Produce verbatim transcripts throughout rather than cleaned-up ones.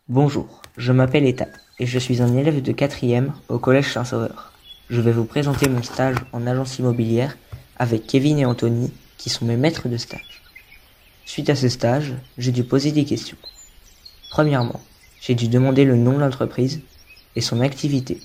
Bonjour, je m'appelle Ethan et je suis un élève de quatrième au collège Saint-Sauveur. Je vais vous présenter mon stage en agence immobilière avec Kevin et Anthony qui sont mes maîtres de stage. Suite à ce stage, j'ai dû poser des questions. Premièrement, j'ai dû demander le nom de l'entreprise et son activité.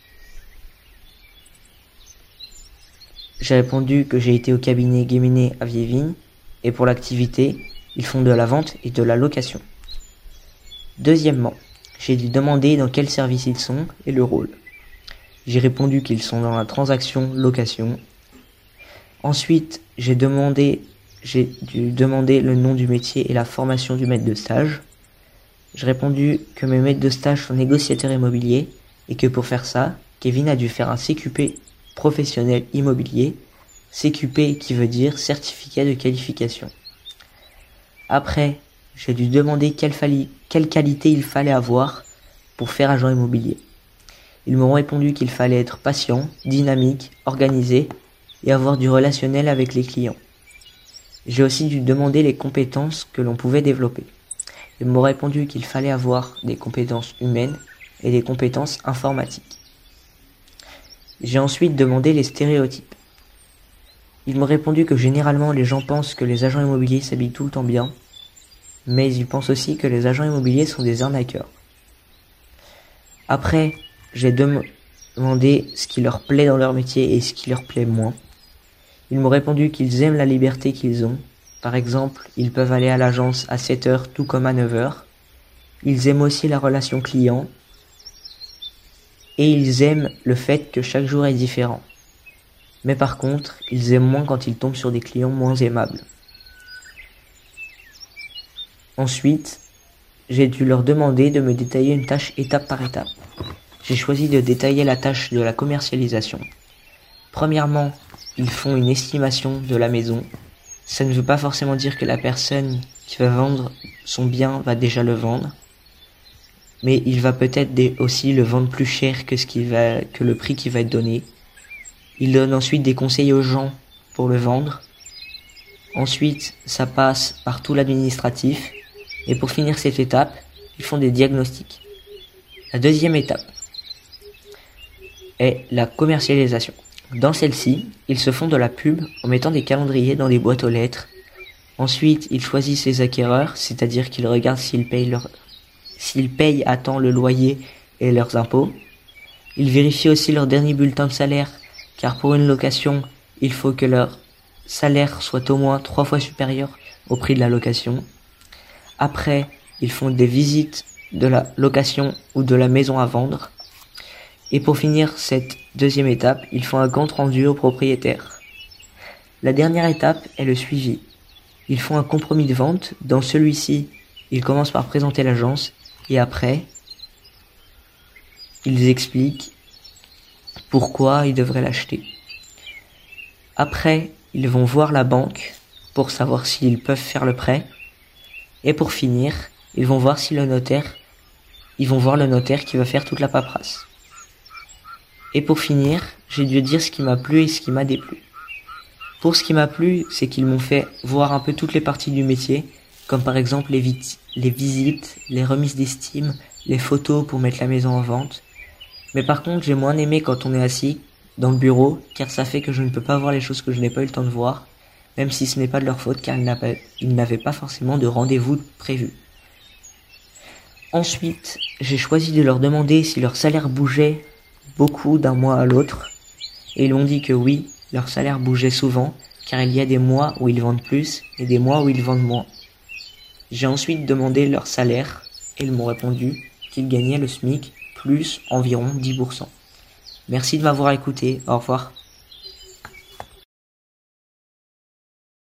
J'ai répondu que j'ai été au cabinet Guéminet à Vieille-Vigne et pour l'activité, ils font de la vente et de la location. Deuxièmement, j'ai dû demander dans quel service ils sont et le rôle. J'ai répondu qu'ils sont dans la transaction location. Ensuite, j'ai demandé, j'ai dû demander le nom du métier et la formation du maître de stage. J'ai répondu que mes maîtres de stage sont négociateurs immobiliers et que pour faire ça, Kevin a dû faire un C Q P professionnel immobilier, C Q P qui veut dire certificat de qualification. Après, j'ai dû demander quelle, falli, quelle qualité il fallait avoir pour faire agent immobilier. Ils m'ont répondu qu'il fallait être patient, dynamique, organisé et avoir du relationnel avec les clients. J'ai aussi dû demander les compétences que l'on pouvait développer. Ils m'ont répondu qu'il fallait avoir des compétences humaines et des compétences informatiques. J'ai ensuite demandé les stéréotypes. Ils m'ont répondu que généralement les gens pensent que les agents immobiliers s'habillent tout le temps bien, mais ils pensent aussi que les agents immobiliers sont des arnaqueurs. Après, j'ai demandé ce qui leur plaît dans leur métier et ce qui leur plaît moins. Ils m'ont répondu qu'ils aiment la liberté qu'ils ont. Par exemple, ils peuvent aller à l'agence à sept heures tout comme à neuf heures. Ils aiment aussi la relation client. Et ils aiment le fait que chaque jour est différent. Mais par contre, ils aiment moins quand ils tombent sur des clients moins aimables. Ensuite, j'ai dû leur demander de me détailler une tâche étape par étape. J'ai choisi de détailler la tâche de la commercialisation. Premièrement, ils font une estimation de la maison. Ça ne veut pas forcément dire que la personne qui va vendre son bien va déjà le vendre, mais il va peut-être aussi le vendre plus cher que, ce qui va, que le prix qui va être donné. Il donne ensuite des conseils aux gens pour le vendre. Ensuite, ça passe par tout l'administratif. Et pour finir cette étape, ils font des diagnostics. La deuxième étape est la commercialisation. Dans celle-ci, ils se font de la pub en mettant des calendriers dans des boîtes aux lettres. Ensuite, ils choisissent les acquéreurs, c'est-à-dire qu'ils regardent s'ils payent, leur... s'ils payent à temps le loyer et leurs impôts. Ils vérifient aussi leur dernier bulletin de salaire, car pour une location, il faut que leur salaire soit au moins trois fois supérieur au prix de la location. Après, ils font des visites de la location ou de la maison à vendre. Et pour finir cette deuxième étape, ils font un compte rendu au propriétaire. La dernière étape est le suivi. Ils font un compromis de vente. Dans celui-ci, ils commencent par présenter l'agence et après, ils expliquent pourquoi ils devraient l'acheter. Après, ils vont voir la banque pour savoir s'ils peuvent faire le prêt. Et pour finir, ils vont voir si le notaire, ils vont voir le notaire qui va faire toute la paperasse. Et pour finir, j'ai dû dire ce qui m'a plu et ce qui m'a déplu. Pour ce qui m'a plu, c'est qu'ils m'ont fait voir un peu toutes les parties du métier, comme par exemple les, vit- les visites, les remises d'estime, les photos pour mettre la maison en vente. Mais par contre, j'ai moins aimé quand on est assis dans le bureau, car ça fait que je ne peux pas voir les choses que je n'ai pas eu le temps de voir, même si ce n'est pas de leur faute, car ils n'avaient pas forcément de rendez-vous prévu. Ensuite, j'ai choisi de leur demander si leur salaire bougeait beaucoup d'un mois à l'autre, et ils m'ont dit que oui, leur salaire bougeait souvent, car il y a des mois où ils vendent plus et des mois où ils vendent moins. J'ai ensuite demandé leur salaire, et ils m'ont répondu qu'ils gagnaient le SMIC plus environ dix pour cent. Merci de m'avoir écouté, au revoir.